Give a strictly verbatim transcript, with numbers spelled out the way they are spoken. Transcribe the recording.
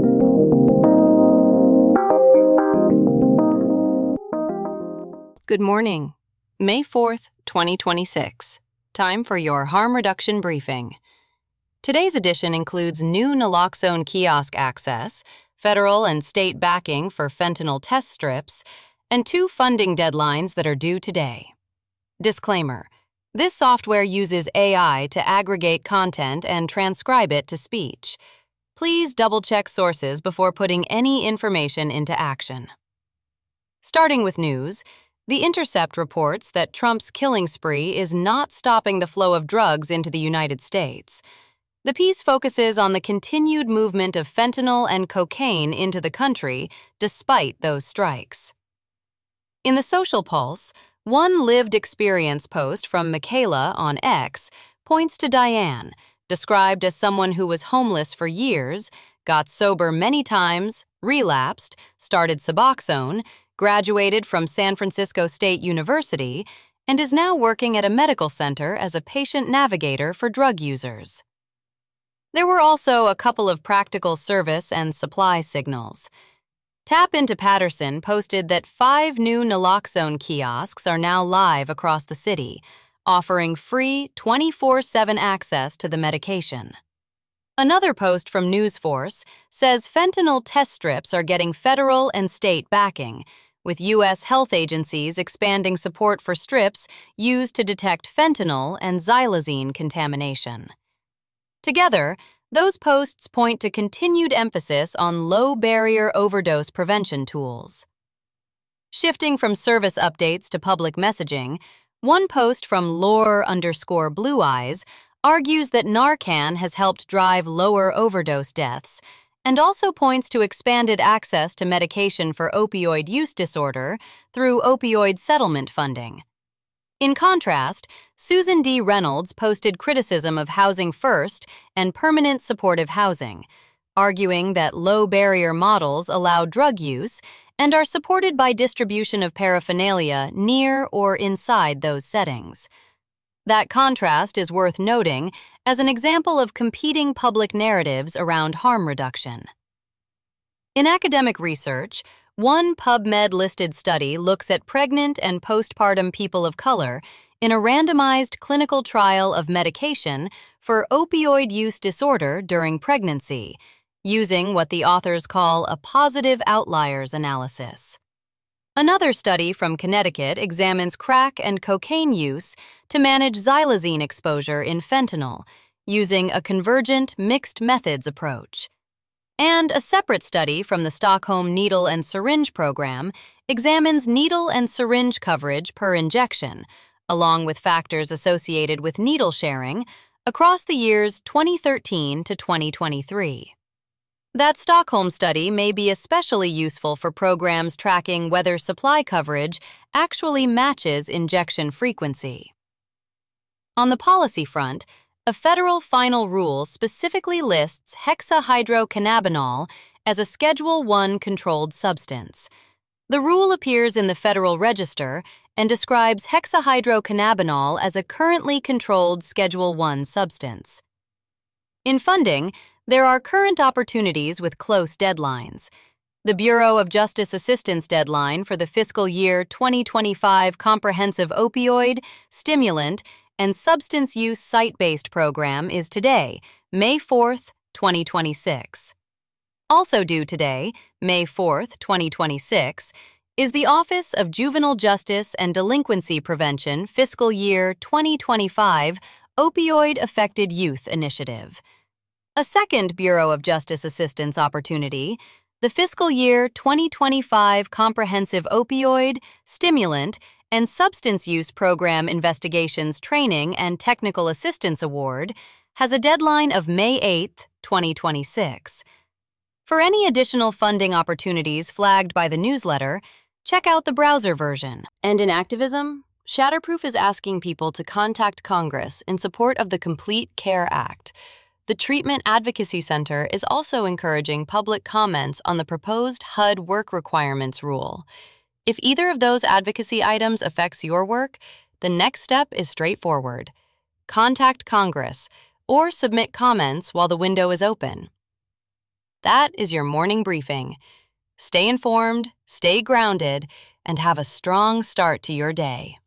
Good morning. May fourth, twenty twenty-six. Time for your harm reduction briefing. Today's edition includes new naloxone kiosk access, federal and state backing for fentanyl test strips, and two funding deadlines that are due today. Disclaimer: this software uses A I to aggregate content and transcribe it to speech. Please double-check sources before putting any information into action. Starting with news, The Intercept reports that Trump's killing spree is not stopping the flow of drugs into the United States. The piece focuses on the continued movement of fentanyl and cocaine into the country despite those strikes. In the Social Pulse, one lived experience post from Michaela on X points to Diane, described as someone who was homeless for years, got sober many times, relapsed, started Suboxone, graduated from San Francisco State University, and is now working at a medical center as a patient navigator for drug users. There were also a couple of practical service and supply signals. Tap Into Patterson posted that five new naloxone kiosks are now live across the city, offering free twenty-four seven access to the medication. Another post from NewsForce says fentanyl test strips are getting federal and state backing, with U S health agencies expanding support for strips used to detect fentanyl and xylazine contamination. Together, those posts point to continued emphasis on low-barrier overdose prevention tools. Shifting from service updates to public messaging, one post from lore underscore blue eyes argues that Narcan has helped drive lower overdose deaths, and also points to expanded access to medication for opioid use disorder through opioid settlement funding. In contrast, Susan D. Reynolds posted criticism of Housing First and permanent supportive housing, arguing that low-barrier models allow drug use and are supported by distribution of paraphernalia near or inside those settings. That contrast is worth noting as an example of competing public narratives around harm reduction. In academic research, one PubMed-listed study looks at pregnant and postpartum people of color in a randomized clinical trial of medication for opioid use disorder during pregnancy, using what the authors call a positive outliers analysis. Another study from Connecticut examines crack and cocaine use to manage xylazine exposure in fentanyl, using a convergent mixed methods approach. And a separate study from the Stockholm Needle and Syringe Program examines needle and syringe coverage per injection, along with factors associated with needle sharing, across the years twenty thirteen to twenty twenty-three. That Stockholm study may be especially useful for programs tracking whether supply coverage actually matches injection frequency. On the policy front, a federal final rule specifically lists hexahydrocannabinol as a Schedule one controlled substance. The rule appears in the Federal Register and describes hexahydrocannabinol as a currently controlled Schedule one substance. In funding, there are current opportunities with close deadlines. The Bureau of Justice Assistance deadline for the fiscal year twenty twenty-five Comprehensive Opioid, Stimulant, and Substance Use Site-Based Program is today, May fourth, twenty twenty-six. Also due today, May fourth, twenty twenty-six, is the Office of Juvenile Justice and Delinquency Prevention Fiscal Year twenty twenty-five Opioid Affected Youth Initiative. A second Bureau of Justice Assistance opportunity, the Fiscal Year twenty twenty-five Comprehensive Opioid, Stimulant, and Substance Use Program Investigations Training and Technical Assistance Award, has a deadline of May eighth, twenty twenty-six. For any additional funding opportunities flagged by the newsletter, check out the browser version. And in activism, Shatterproof is asking people to contact Congress in support of the Complete Care Act. The Treatment Advocacy Center is also encouraging public comments on the proposed H U D work requirements rule. If either of those advocacy items affects your work, the next step is straightforward. Contact Congress or submit comments while the window is open. That is your morning briefing. Stay informed, stay grounded, and have a strong start to your day.